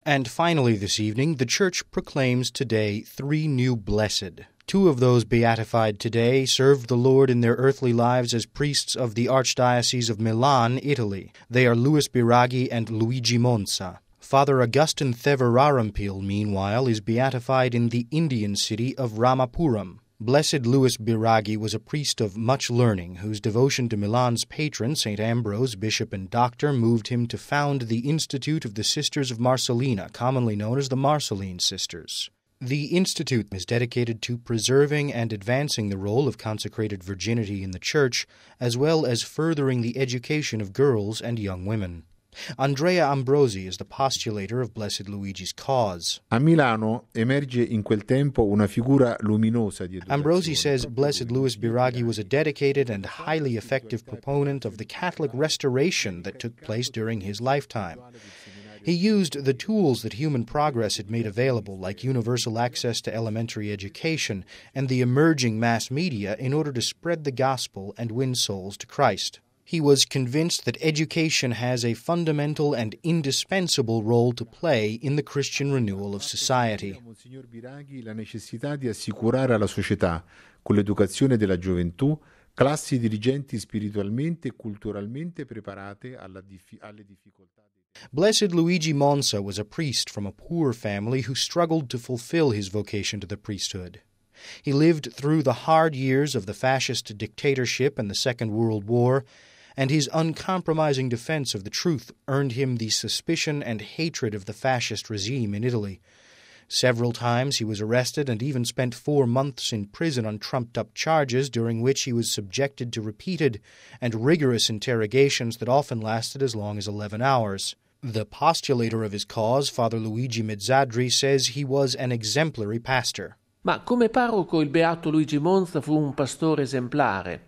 And finally this evening, the Church proclaims today 3 new blessed. 2 of those beatified today served the Lord in their earthly lives as priests of the Archdiocese of Milan, Italy. They are Louis Biraghi and Luigi Monza. Father Augustine Thevarampil, meanwhile, is beatified in the Indian city of Ramapuram. Blessed Louis Biraghi was a priest of much learning, whose devotion to Milan's patron, St. Ambrose, bishop and doctor, moved him to found the Institute of the Sisters of Marcellina, commonly known as the Marcelline Sisters. The Institute is dedicated to preserving and advancing the role of consecrated virginity in the Church, as well as furthering the education of girls and young women. Andrea Ambrosi is the postulator of Blessed Luigi's cause. A Milano emerge in quel tempo una figura luminosa di educazione. Ambrosi says Blessed Louis Biraghi was a dedicated and highly effective proponent of the Catholic restoration that took place during his lifetime. He used the tools that human progress had made available, like universal access to elementary education and the emerging mass media, in order to spread the gospel and win souls to Christ. He was convinced that education has a fundamental and indispensable role to play in the Christian renewal of society. Monsignor Biraghi la necessità di assicurare alla società, con l'educazione della gioventù, classi dirigenti spiritualmente e culturalmente preparate alle difficoltà. Blessed Luigi Monza was a priest from a poor family who struggled to fulfill his vocation to the priesthood. He lived through the hard years of the fascist dictatorship and the Second World War, and his uncompromising defense of the truth earned him the suspicion and hatred of the fascist regime in Italy. Several times he was arrested and even spent 4 months in prison on trumped-up charges, during which he was subjected to repeated and rigorous interrogations that often lasted as long as 11 hours. The postulator of his cause, Father Luigi Mezzadri, says he was an exemplary pastor. Ma come parroco il beato Luigi Monza fu un pastore esemplare.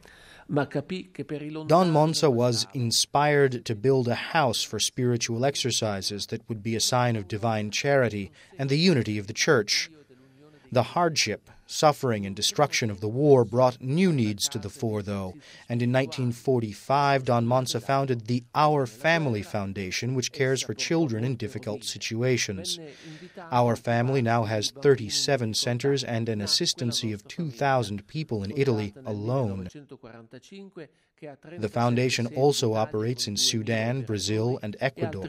Don Monza was inspired to build a house for spiritual exercises that would be a sign of divine charity and the unity of the Church. The hardship, suffering, and destruction of the war brought new needs to the fore, though, and in 1945 Don Monza founded the Our Family Foundation, which cares for children in difficult situations. Our Family now has 37 centers and an assistancy of 2,000 people in Italy alone. The foundation also operates in Sudan, Brazil, and Ecuador.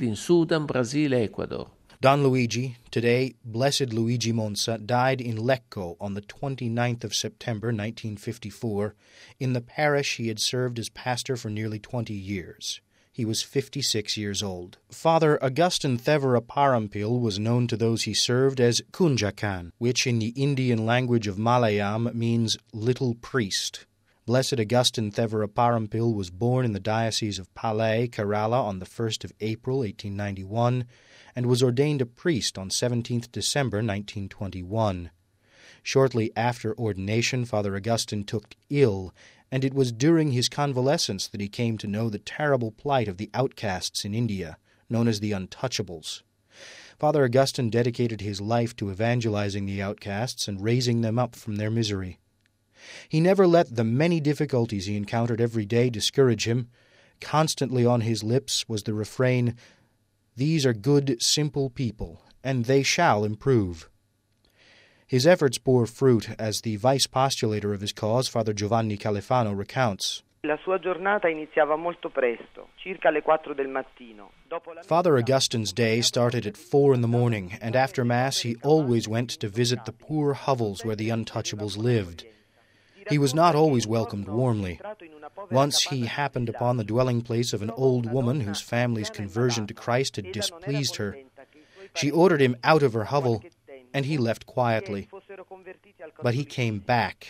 Don Luigi, today Blessed Luigi Monza, died in Lecco on the 29th of September 1954, in the parish he had served as pastor for nearly 20 years. He was 56 years old. Father Augustine Thevarampil was known to those he served as Kunjakan, which in the Indian language of Malayam means little priest. Blessed Augustine Thevarampil was born in the Diocese of Palay, Kerala, on the 1st of April, 1891, and was ordained a priest on 17th December 1921. Shortly after ordination, Father Augustine took ill, and it was during his convalescence that he came to know the terrible plight of the outcasts in India, known as the Untouchables. Father Augustine dedicated his life to evangelizing the outcasts and raising them up from their misery. He never let the many difficulties he encountered every day discourage him. Constantly on his lips was the refrain, "These are good, simple people, and they shall improve." His efforts bore fruit, as the vice postulator of his cause, Father Giovanni Califano, recounts. La sua giornata iniziava molto presto, circa alle 4 del mattino. Father Augustine's day started at 4 in the morning, and after Mass he always went to visit the poor hovels where the Untouchables lived. He was not always welcomed warmly. Once he happened upon the dwelling place of an old woman whose family's conversion to Christ had displeased her. She ordered him out of her hovel, and he left quietly. But he came back.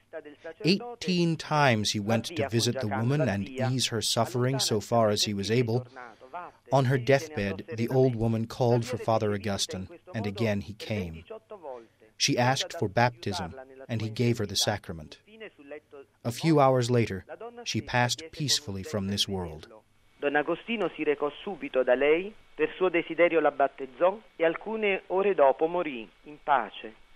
18 times he went to visit the woman and ease her suffering so far as he was able. On her deathbed, the old woman called for Father Augustine, and again he came. She asked for baptism, and he gave her the sacrament. A few hours later, she passed peacefully from this world. Don Agostino si recò subito da lei, per suo desiderio la battezzò e alcune ore dopo morì in pace.